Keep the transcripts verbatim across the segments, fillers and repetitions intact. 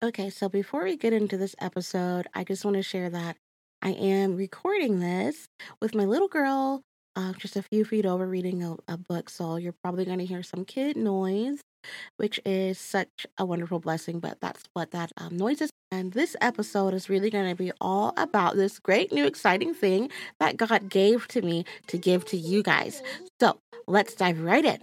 Okay, so before we get into this episode, I just want to share that I am recording this with my little girl, uh, just a few feet over reading a, a book. So you're probably going to hear some kid noise, which is such a wonderful blessing, but that's what that um, noise is. And this episode is really going to be all about this great new exciting thing that God gave to me to give to you guys. So let's dive right in.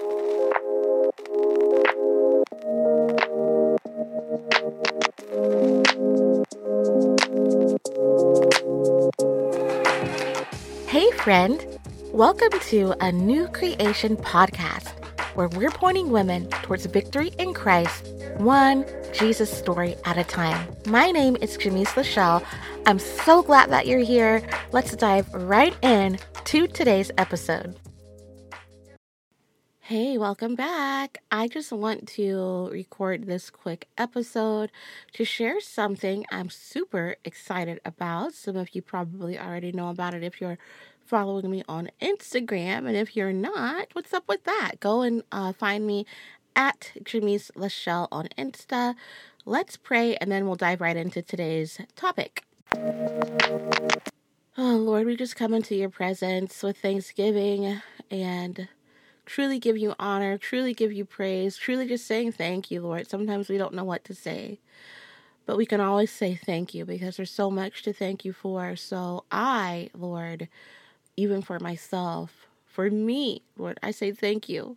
Hey, friend. Welcome to a New Creation podcast where we're pointing women towards victory in Christ, one Jesus story at a time. My name is Janice Lachelle. I'm so glad that you're here. Let's dive right in to today's episode. Hey, welcome back. I just want to record this quick episode to share something I'm super excited about. Some of you probably already know about it if you're following me on Instagram. And if you're not, what's up with that? Go and uh, find me at Janice Lachelle on Insta. Let's pray, and then we'll dive right into today's topic. Oh, Lord, we just come into your presence with thanksgiving and truly give you honor, truly give you praise, truly just saying thank you, Lord. Sometimes we don't know what to say, but we can always say thank you because there's so much to thank you for. So I, Lord, even for myself, for me, Lord, I say thank you.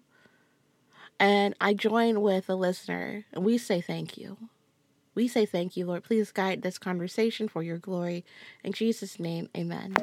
And I join with a listener and we say thank you. We say thank you, Lord. Please guide this conversation for your glory. In Jesus' name, amen.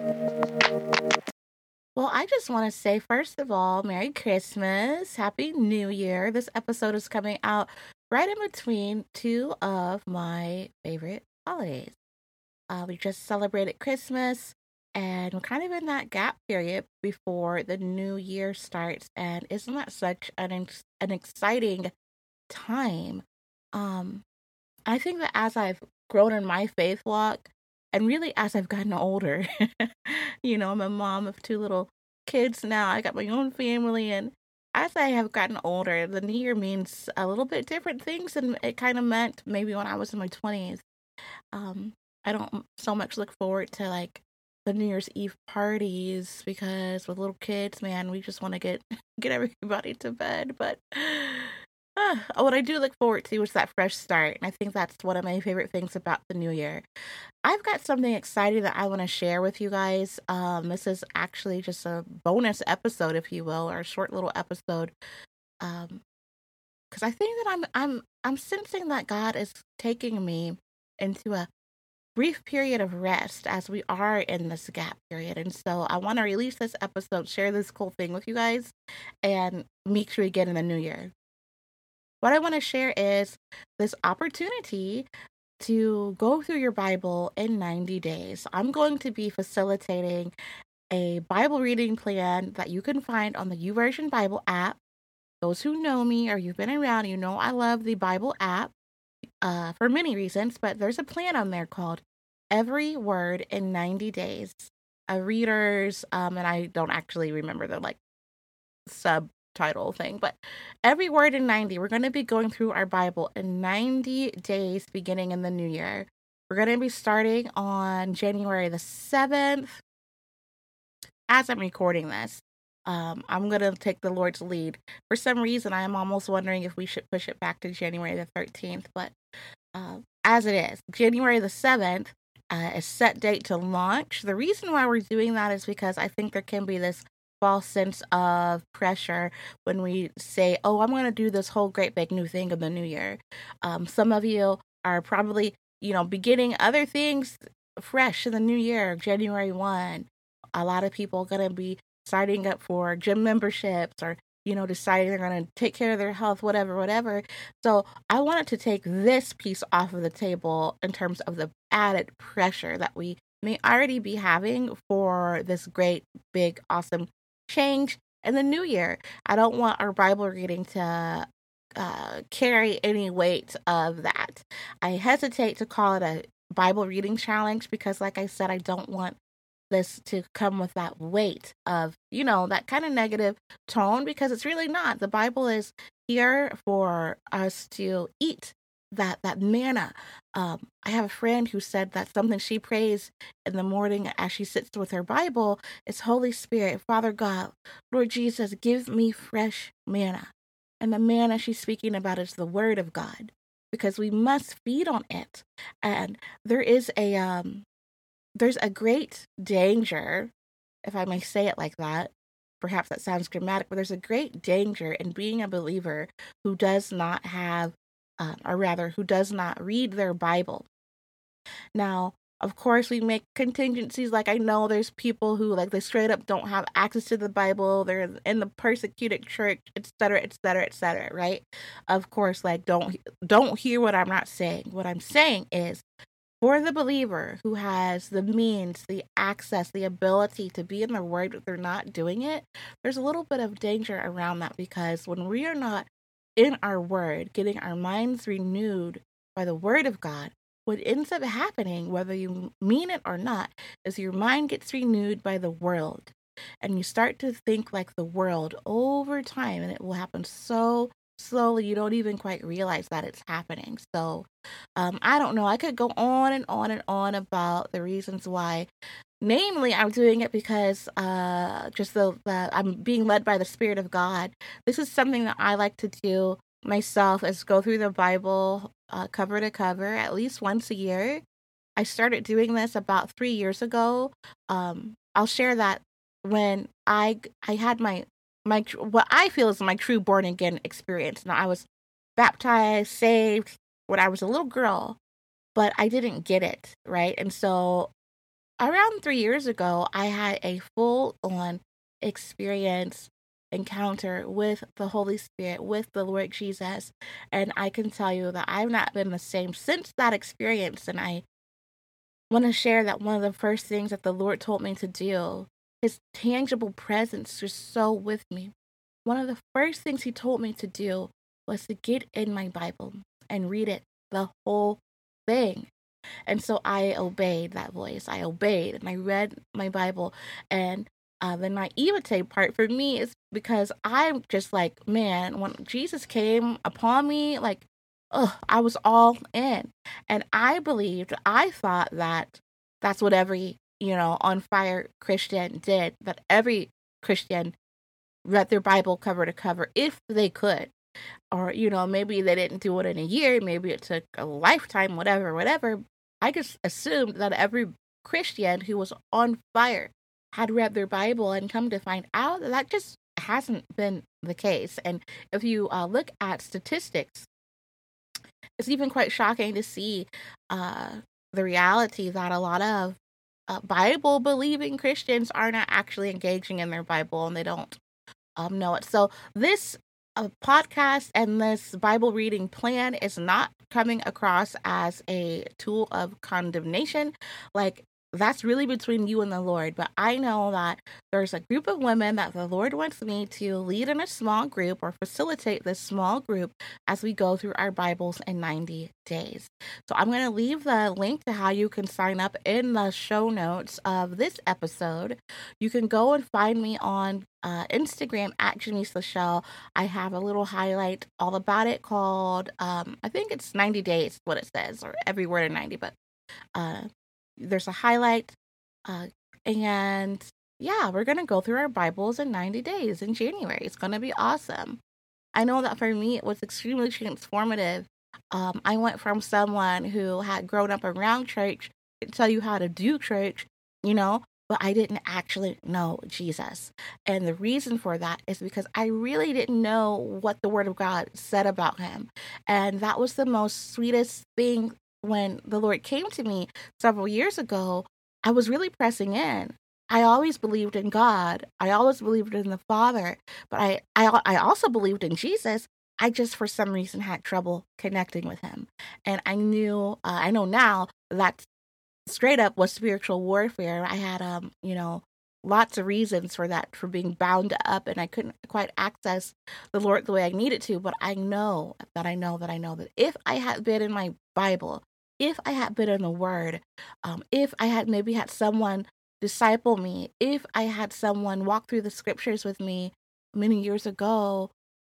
Well, I just want to say, first of all, Merry Christmas, Happy New Year. This episode is coming out right in between two of my favorite holidays. Uh, we just celebrated Christmas, and we're kind of in that gap period before the new year starts. And isn't that such an ex- an exciting time? Um, I think that as I've grown in my faith walk, and really as I've gotten older, you know, I'm a mom of two little kids now. I got my own family, and as I have gotten older, the new year means a little bit different things than it kind of meant maybe when I was in my twenties. Um, I don't so much look forward to like the New Year's Eve parties because with little kids, man, we just want to get get everybody to bed. But uh, what I do look forward to is that fresh start, and I think that's one of my favorite things about the new year. I've got something exciting that I want to share with you guys. Um, this is actually just a bonus episode, if you will, or a short little episode. Um, because I think that I'm I'm I'm sensing that God is taking me into a brief period of rest as we are in this gap period. And so I want to release this episode, share this cool thing with you guys, and make sure we get in the new year. What I want to share is this opportunity to go through your Bible in ninety days. I'm going to be facilitating a Bible reading plan that you can find on the YouVersion Bible app. Those who know me or you've been around, you know I love the Bible app uh, for many reasons, but there's a plan on there called Every Word in ninety days. Uh, readers, um, and I don't actually remember the like subtitle thing, but Every Word in ninety. We're going to be going through our Bible in ninety days beginning in the new year. We're going to be starting on January the seventh. As I'm recording this, um, I'm going to take the Lord's lead. For some reason, I am almost wondering if we should push it back to January the thirteenth, but uh, as it is, January the seventh uh, is set date to launch. The reason why we're doing that is because I think there can be this false sense of pressure when we say, oh, I'm going to do this whole great big new thing in the new year. Um, some of you are probably, you know, beginning other things fresh in the new year, January first. A lot of people are going to be signing up for gym memberships or, you know, deciding they're going to take care of their health, whatever, whatever. So I wanted to take this piece off of the table in terms of the added pressure that we may already be having for this great, big, awesome change in the new year. I don't want our Bible reading to uh, carry any weight of that. I hesitate to call it a Bible reading challenge because, like I said, I don't want this to come with that weight of, you know, that kind of negative tone, because it's really not. The Bible is here for us to eat that that manna. Um, I have a friend who said that something she prays in the morning as she sits with her Bible is, Holy Spirit, Father God, Lord Jesus, give me fresh manna. And the manna she's speaking about is the Word of God, because we must feed on it. And there is a um, there's a great danger, if I may say it like that. Perhaps that sounds dramatic, but there's a great danger in being a believer who does not have, um, or rather, who does not read their Bible. Now, of course, we make contingencies. Like, I know there's people who, like, they straight up don't have access to the Bible. They're in the persecuted church, et cetera, et cetera, et cetera, right? Of course, like, don't don't hear what I'm not saying. What I'm saying is, for the believer who has the means, the access, the ability to be in the Word, but they're not doing it, there's a little bit of danger around that, because when we are not in our Word, getting our minds renewed by the Word of God, what ends up happening, whether you mean it or not, is your mind gets renewed by the world. And you start to think like the world over time, and it will happen so slowly you don't even quite realize that it's happening. So, um, I don't know. I could go on and on and on about the reasons why. Namely, I'm doing it because uh, just the, the I'm being led by the Spirit of God. This is something that I like to do myself, is go through the Bible uh, cover to cover at least once a year. I started doing this about three years ago. Um, I'll share that when I I had my my tr- what I feel is my true born again experience. Now, I was baptized, saved when I was a little girl, but I didn't get it, right? And so around three years ago, I had a full on experience, encounter with the Holy Spirit, with the Lord Jesus. And I can tell you that I've not been the same since that experience. And I want to share that one of the first things that the Lord told me to do, his tangible presence was so with me. One of the first things he told me to do was to get in my Bible and read it, the whole thing. And so I obeyed that voice. I obeyed and I read my Bible. And uh, the naivete part for me is because I'm just like, man, when Jesus came upon me, like, oh, I was all in. And I believed, I thought that that's what every, you know, on fire Christian did, that every Christian read their Bible cover to cover if they could. Or, you know, maybe they didn't do it in a year, maybe it took a lifetime, whatever, whatever. I just assumed that every Christian who was on fire had read their Bible, and come to find out that that just hasn't been the case. And if you uh, look at statistics, it's even quite shocking to see uh, the reality that a lot of uh, Bible believing Christians are not actually engaging in their Bible, and they don't um, know it. So this uh, podcast and this Bible reading plan is not coming across as a tool of condemnation. Like, that's really between you and the Lord. But I know that there's a group of women that the Lord wants me to lead in a small group, or facilitate this small group as we go through our Bibles in ninety days. So I'm going to leave the link to how you can sign up in the show notes of this episode. You can go and find me on uh, Instagram at Janice Lachelle. I have a little highlight all about it called, um, I think it's ninety days, what it says, or every word in ninety, but uh, there's a highlight. Uh, and yeah, we're going to go through our Bibles in ninety days in January. It's going to be awesome. I know that for me, it was extremely transformative. Um, I went from someone who had grown up around church to tell you how to do church, you know, but I didn't actually know Jesus. And the reason for that is because I really didn't know what the Word of God said about him. And that was the most sweetest thing when the Lord came to me several years ago. I was really pressing in. I always believed in God. I always believed in the Father, but I, I, I also believed in Jesus. I just, for some reason, had trouble connecting with him. And I knew, uh, I know now that straight up was spiritual warfare. I had, um, you know, lots of reasons for that, for being bound up, and I couldn't quite access the Lord the way I needed to. But I know that I know that I know that if I had been in my Bible, if I had been in the Word, um, if I had maybe had someone disciple me, if I had someone walk through the scriptures with me many years ago,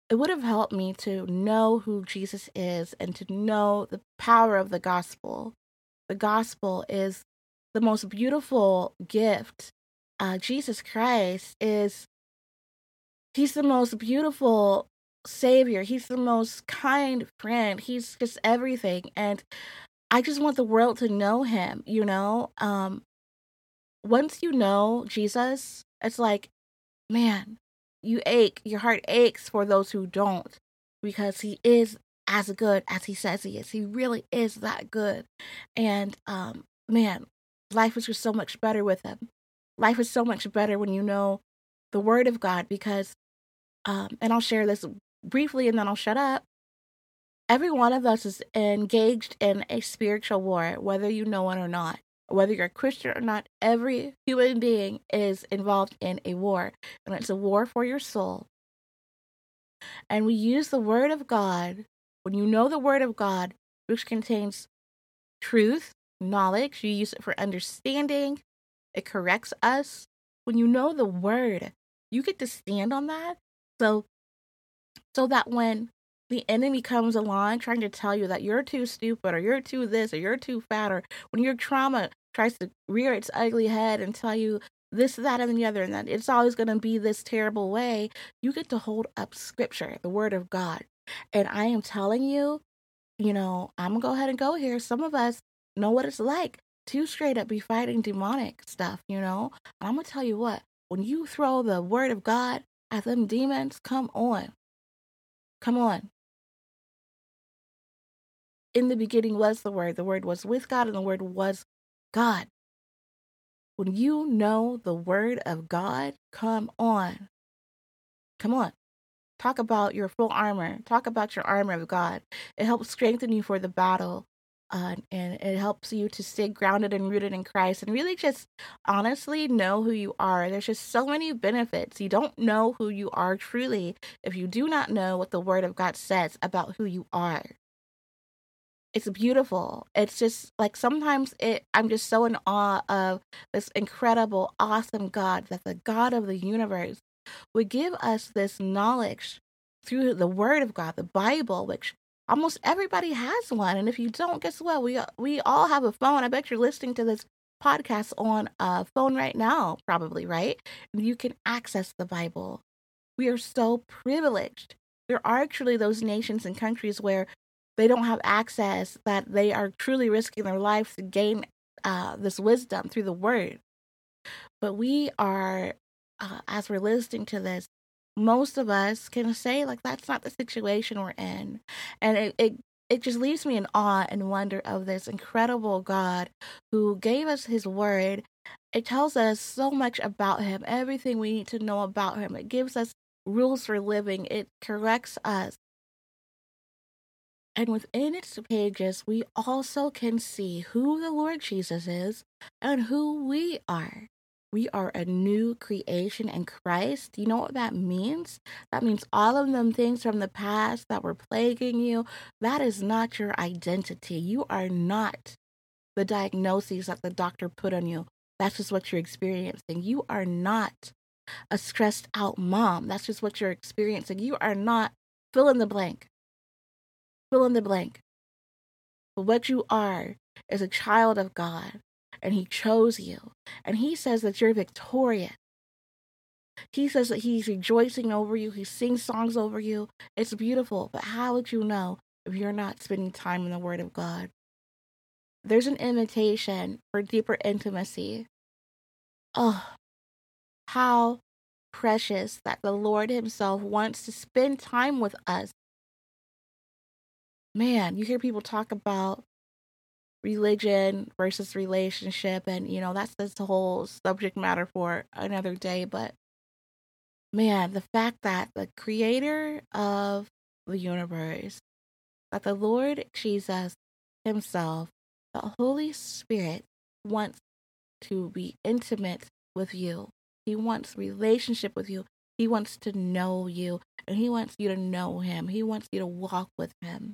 it would have helped me to know who Jesus is and to know the power of the gospel. The gospel is the most beautiful gift. Uh, Jesus Christ is, he's the most beautiful savior. He's the most kind friend. He's just everything. And I just want the world to know him, you know? Um, once you know Jesus, it's like, man, you ache, your heart aches for those who don't, because he is as good as he says he is. He really is that good. And um, man, life is just so much better with him. Life is so much better when you know the word of God, because, um, and I'll share this briefly and then I'll shut up. Every one of us is engaged in a spiritual war, whether you know it or not. Whether you're a Christian or not, every human being is involved in a war. And it's a war for your soul. And we use the Word of God, when you know the Word of God, which contains truth, knowledge, you use it for understanding, it corrects us. When you know the Word, you get to stand on that. So, so that when the enemy comes along trying to tell you that you're too stupid or you're too this or you're too fat, or when your trauma tries to rear its ugly head and tell you this, that, and the other, and that it's always going to be this terrible way, you get to hold up scripture, the word of God. And I am telling you, you know, I'm going to go ahead and go here. Some of us know what it's like to straight up be fighting demonic stuff, you know. And I'm going to tell you what, when you throw the word of God at them demons, come on. Come on. In the beginning was the Word. The Word was with God, and the Word was God. When you know the Word of God, come on. Come on. Talk about your full armor. Talk about your armor of God. It helps strengthen you for the battle. Uh, and it helps you to stay grounded and rooted in Christ and really just honestly know who you are. There's just so many benefits. You don't know who you are truly if you do not know what the Word of God says about who you are. It's beautiful. It's just like sometimes it I'm just so in awe of this incredible, awesome God, that the God of the universe would give us this knowledge through the Word of God, the Bible, which almost everybody has one. And if you don't, guess what? We we all have a phone. I bet you're listening to this podcast on a phone right now, probably, right? And you can access the Bible. We are so privileged. There are actually those nations and countries where they don't have access, that they are truly risking their life to gain uh, this wisdom through the word. But we are, uh, as we're listening to this, most of us can say, like, that's not the situation we're in. And it, it, it just leaves me in awe and wonder of this incredible God who gave us his word. It tells us so much about him, everything we need to know about him. It gives us rules for living. It corrects us. And within its pages, we also can see who the Lord Jesus is and who we are. We are a new creation in Christ. You know what that means? That means all of them things from the past that were plaguing you, that is not your identity. You are not the diagnoses that the doctor put on you. That's just what you're experiencing. You are not a stressed out mom. That's just what you're experiencing. You are not fill in the blank. Fill in the blank. But what you are is a child of God, and he chose you. And he says that you're victorious. He says that he's rejoicing over you. He sings songs over you. It's beautiful. But how would you know if you're not spending time in the Word of God? There's an invitation for deeper intimacy. Oh, how precious that the Lord himself wants to spend time with us. Man, you hear people talk about religion versus relationship, and you know that's this whole subject matter for another day. But man, the fact that the creator of the universe, that the Lord Jesus himself, the Holy Spirit, wants to be intimate with you. He wants relationship with you. He wants to know you, and he wants you to know him. He wants you to walk with him.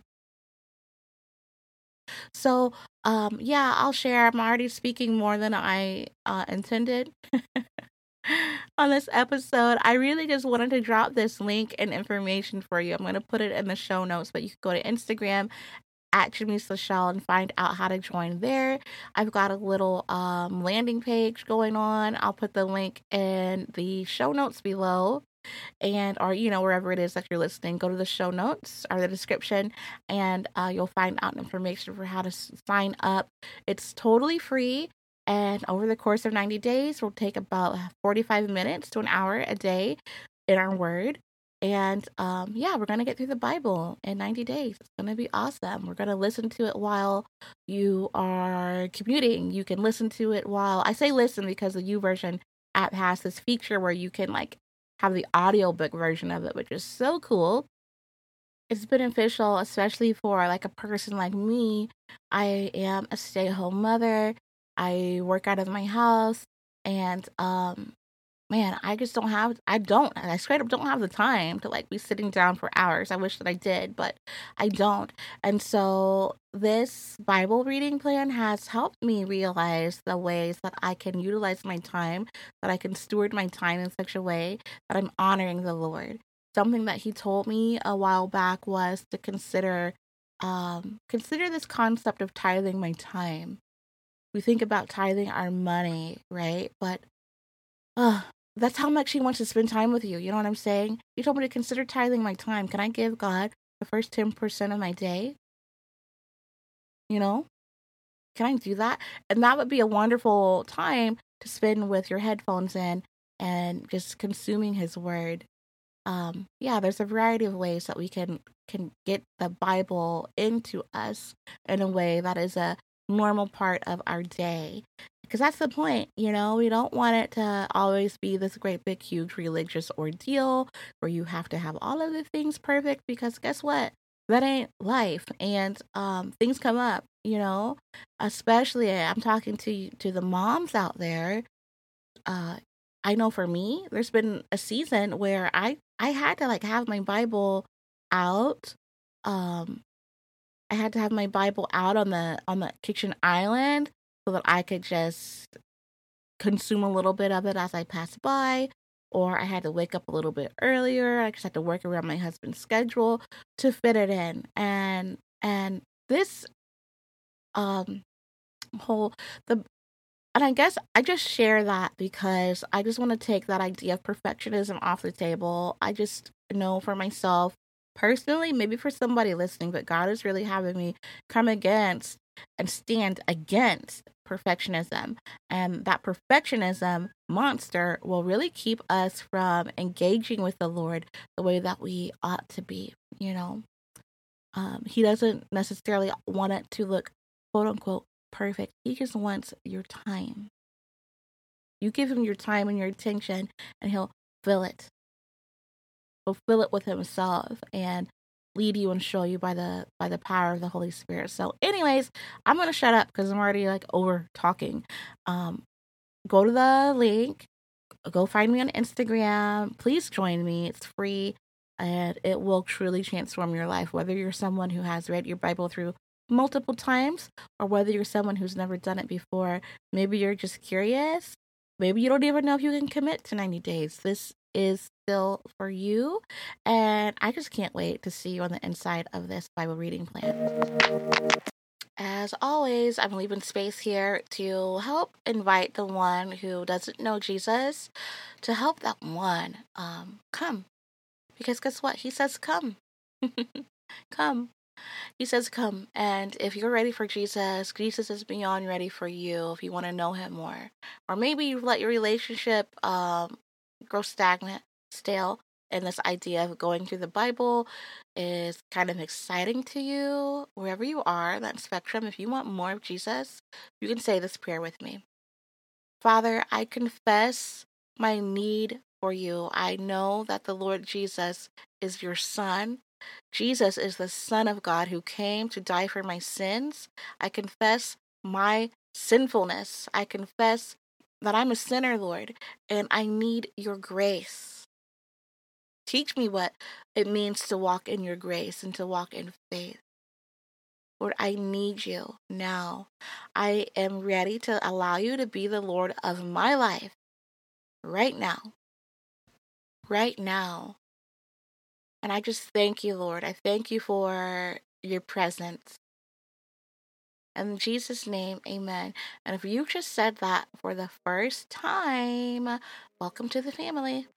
So, um, yeah, I'll share. I'm already speaking more than I uh, intended. on this episode. I really just wanted to drop this link and information for you. I'm going to put it in the show notes, but you can go to Instagram at Janice Lachelle and find out how to join there. I've got a little um, landing page going on. I'll put the link in the show notes below. And or you know wherever it is that you're listening, go to the show notes or the description, and uh, you'll find out information for how to s- sign up. It's totally free, and over the course of ninety days, we'll take about forty-five minutes to an hour a day in our word. And um, yeah, we're gonna get through the Bible in ninety days. It's gonna be awesome. We're gonna listen to it while you are commuting. You can listen to it while I say listen because the YouVersion app has this feature where you can like have the audiobook version of it, which is so cool. It's beneficial, especially for like a person like me. I am a stay-at-home mother. I work out of my house, and um man, I just don't have, I don't, I straight up don't have the time to like be sitting down for hours. I wish that I did, but I don't. And so this Bible reading plan has helped me realize the ways that I can utilize my time, that I can steward my time in such a way that I'm honoring the Lord. Something that he told me a while back was to consider, um, consider this concept of tithing my time. We think about tithing our money, right? But uh, that's how much he wants to spend time with you. You know what I'm saying? He told me to consider tithing my time. Can I give God the first ten percent of my day? You know? Can I do that? And that would be a wonderful time to spend with your headphones in and just consuming his word. Um, yeah, there's a variety of ways that we can can get the Bible into us in a way that is a normal part of our day. Because that's the point, you know, we don't want it to always be this great big huge religious ordeal where you have to have all of the things perfect, because guess what? That ain't life. And um things come up, you know, especially I'm talking to to the moms out there. uh I know for me, there's been a season where I I had to like have my Bible out. Um I had to have my Bible out on the on the kitchen island so that I could just consume a little bit of it as I pass by, or I had to wake up a little bit earlier. I just had to work around my husband's schedule to fit it in. And and this um whole the and I guess I just share that because I just want to take that idea of perfectionism off the table. I just know for myself personally, maybe for somebody listening, but God is really having me come against and stand against perfectionism. And that perfectionism monster will really keep us from engaging with the Lord the way that we ought to be, you know. Um, he doesn't necessarily want it to look quote unquote perfect. He just wants your time. You give him your time and your attention, and he'll fill it. He'll fill it with himself and lead you and show you by the by the power of the Holy Spirit. So, anyways, I'm gonna shut up because I'm already like over talking. Um, go to the link. Go find me on Instagram. Please join me. It's free, and it will truly transform your life. Whether you're someone who has read your Bible through multiple times, or whether you're someone who's never done it before, maybe you're just curious. Maybe you don't even know if you can commit to ninety days. This is still for you, and I just can't wait to see you on the inside of this Bible reading plan. As always, I'm leaving space here to help invite the one who doesn't know Jesus, to help that one um, come. Because guess what? He says come. Come. He says come. And if you're ready for Jesus, Jesus is beyond ready for you if you want to know him more. Or maybe you've let your relationship um, grow stagnant, stale, and this idea of going through the Bible is kind of exciting to you. Wherever you are, that spectrum, if you want more of Jesus, you can say this prayer with me. Father, I confess my need for you. I know that the Lord Jesus is your son. Jesus is the Son of God who came to die for my sins. I confess my sinfulness. I confess that I'm a sinner, Lord, and I need your grace. Teach me what it means to walk in your grace and to walk in faith. Lord, I need you now. I am ready to allow you to be the Lord of my life. right now, right now. And I just thank you, Lord. I thank you for your presence. In Jesus' name, amen. And if you just said that for the first time, welcome to the family.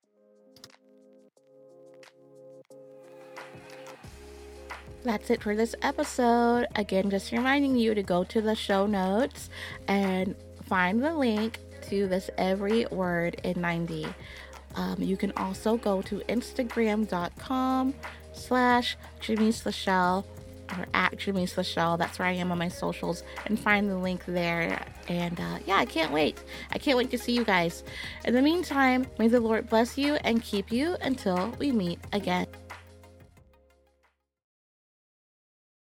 That's it for this episode. Again, just reminding you to go to the show notes and find the link to this Every Word in ninety. Um, you can also go to Instagram.com slash Janice Lachelle or at Janice Lachelle. That's where I am on my socials, and find the link there. And uh, yeah, I can't wait. I can't wait to see you guys. In the meantime, may the Lord bless you and keep you until we meet again.